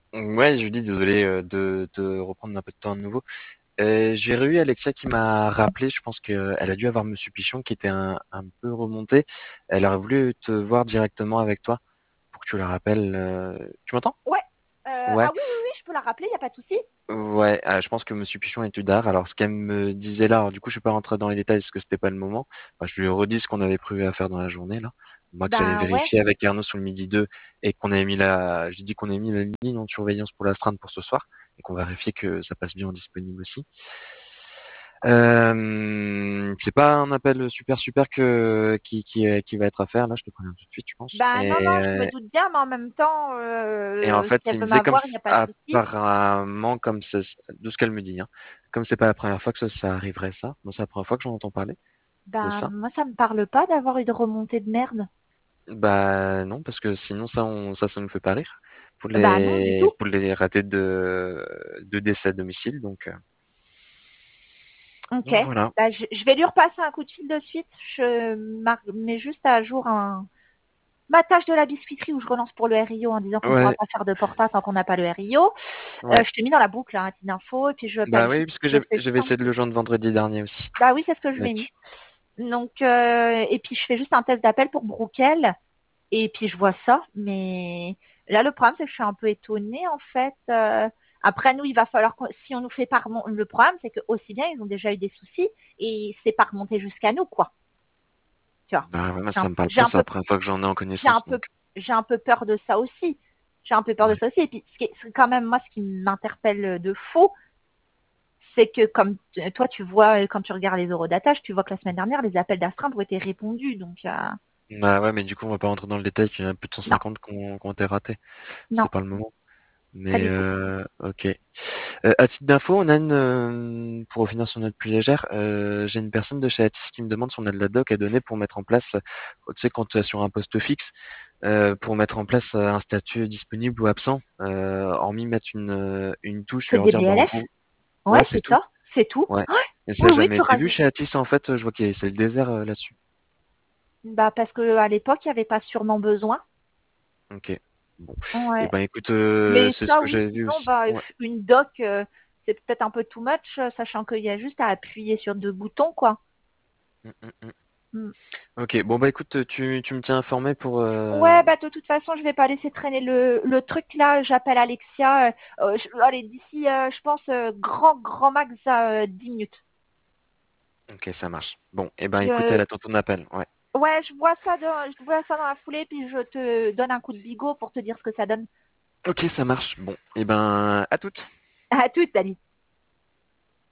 Ouais, je dis désolé de reprendre un peu de temps à nouveau. J'ai eu Alexia qui m'a rappelé, je pense qu'elle a dû avoir Monsieur Pichon qui était un peu remonté. Elle aurait voulu te voir directement avec toi pour que tu la rappelles. Tu m'entends? Ouais. Ouais. Ah oui, oui, oui, je peux la rappeler, il n'y a pas de souci. Ouais, je pense que Monsieur Pichon est tard. Alors, ce qu'elle me disait là, alors, du coup, je suis pas rentré dans les détails parce que c'était pas le moment. Enfin, je lui ai redit ce qu'on avait prévu à faire dans la journée là. Moi, que j'avais Ben ouais. vérifié avec Arnaud sur le midi 2 et qu'on avait mis j'ai dit qu'on avait mis la ligne en surveillance pour l'astreinte pour ce soir et qu'on va vérifier que ça passe bien en disponible aussi. C'est pas un appel super qui va être à faire là. Je te préviens tout de suite, je pense. Ben non, non, je me doute bien, mais en même temps, Et en si fait, elle il me veut disait comme m'avoir, il n'y a pas de souci. apparemment comme ça, de ce qu'elle me dit, hein, comme c'est pas la première fois que ça arriverait ça, bon, c'est la première fois que j'en entends parler de Ben ça. moi, ça me parle pas d'avoir eu de remontée de merde. Bah non, parce que sinon ça nous fait pas rire Ben non, du tout. pour les ratés de décès à domicile. Ok. Donc voilà. Ben, je vais lui repasser un coup de fil de suite. Mets juste à jour ma tâche de la biscuiterie où je relance pour le RIO en disant qu'on ne pourra Ouais, pas faire de porta tant qu'on n'a pas le RIO. ouais. Je t'ai mis dans la boucle, hein, petite info, et puis je Bah planifie oui, tout parce ce que qui peut se faire. j'avais essayé de le joindre vendredi dernier aussi. Bah oui, c'est ce que je lui ai mis. Mec. Donc, et puis je fais juste un test d'appel pour Brookel, et puis je vois ça. Mais là, le problème, c'est que je suis un peu étonnée, en fait. Après, nous, il va falloir, si on nous fait pas remonter, le problème, c'est que aussi bien, ils ont déjà eu des soucis, et c'est pas remonté jusqu'à nous, quoi. Tu vois. Bah ouais, moi, J'ai un, ça me parle j'ai pas, un c'est la peu, première fois que j'en ai en j'ai un connaissance, peu, donc. j'ai un peu peur de ça aussi. J'ai un peu peur de Ouais. ça aussi. Et puis, c'est quand même moi, ce qui m'interpelle de faux, c'est que comme toi, tu vois, quand tu regardes les eurodatage, tu vois que la semaine dernière, les appels d'astreinte ont été répondus. Donc, Bah ouais, mais du coup, on va pas rentrer dans le détail, il y en a plus de non, 150 qui ont été ratés. non, C'est pas le moment. pas Mais du tout. ok. À titre d'info, on a pour revenir sur notre plus légère, j'ai une personne de chez Atis qui me demande si on a de la doc à donner pour mettre en place, tu sais, quand tu es sur un poste fixe, pour mettre en place un statut disponible ou absent, hormis mettre une touche et Que leur des dire, bah en BLF? gros, Ouais, ouais, c'est c'est tout. ça, c'est tout. Ouais. Ouais, Et ça a oui, oui, jamais tu été vu rajoutes. chez Atis en fait. Je vois que c'est le désert là-dessus. Bah, parce que à l'époque, il n'y avait pas sûrement besoin. Ok. Bon. Et Ouais. ben écoute, Mais c'est ce ça, que oui, j'avais vu sinon, aussi. bah, Ouais. une doc, c'est peut-être un peu too much, sachant qu'il y a juste à appuyer sur deux boutons, quoi. Mm, mm, mm. Mm. Ok. Bon bah écoute, tu me tiens informé pour. Ouais, bah de toute façon, je vais pas laisser traîner le truc là. J'appelle Alexia. Allez, d'ici, je pense, grand max à 10 minutes. Ok, ça marche. Bon, et ben écoute, Je, elle attend ton appel. Ouais. ouais, je vois ça dans la foulée, puis je te donne un coup de bigot pour te dire ce que ça donne. Ok, ça marche. Bon, et ben à toutes. À toute, Dani.